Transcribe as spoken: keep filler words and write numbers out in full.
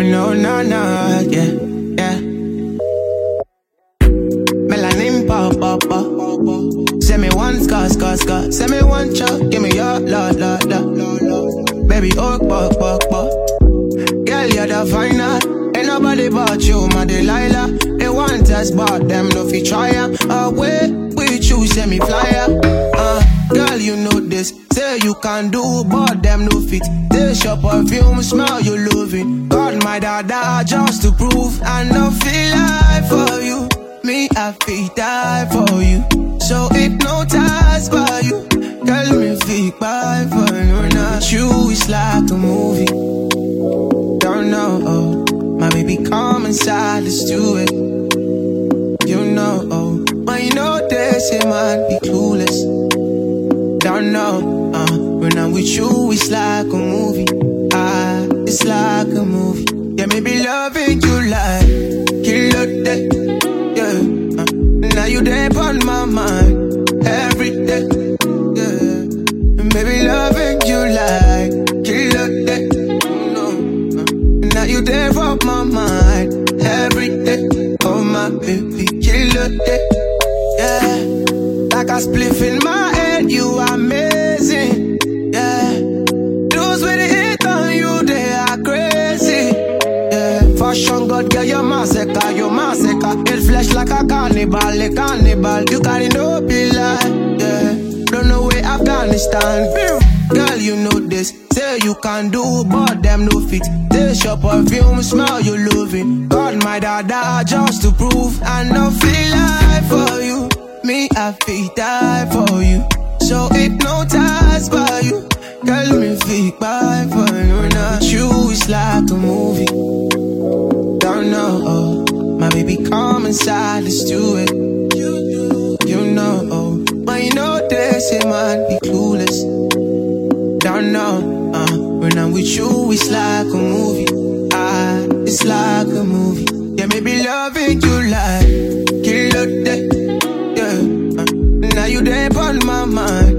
Oh no, no, no, yeah, yeah. Melanin pop, pop, pop. Send me one scar, scar, scar. Send me one shot, give me your love, love, love. Baby, oh, pop, pop, pop. Girl, you're the final. Ain't nobody but you, my Delilah. They want us, but them no fi try em. Away with you, send me flyer. Uh, girl, you know this. Say you can do, but them no fit. Taste your perfume, smell you love it. God, my dada, just to prove I no feel like for you. Me, I feel die for you. So hypnotized by you. Girl, me feel bad for you. Not you, it's like a movie. Don't know, oh. My baby, come inside, let's do it. You know, oh. But you know this, it might be clueless. Don't know, uh. When I'm with you, it's like a movie. Ah, it's like a movie. Yeah, maybe loving you like killer day. Yeah, uh. Now you there on my mind every day. Yeah, maybe loving you like killer day. No, uh. Now you there on my mind every day. Oh my baby, killer day. Yeah, like a spliff in my head, you amazing. Yeah, those with the hit on you, they are crazy. Yeah, fashion god, girl, you're massacre, you're massacre. It flesh like a carnival, a carnival. You carry no be like, yeah. Don't know where Afghanistan. Girl, you know this. Say you can do, but them no fit. Taste your perfume, smell you love it. God, my dada, just to prove I no feel like for you. Me, I feel die for you. So hypnotized by you. Girl, me feel bad for you. Not you, it's like a movie. Don't know, oh. My baby, come inside, let's do it. You know, oh. But you know this, it might be clueless. Don't know, uh. When I'm with you, it's like a movie. Ah, it's like a movie. Yeah, maybe loving you like killer day. Yeah, uh. Now you there on my mind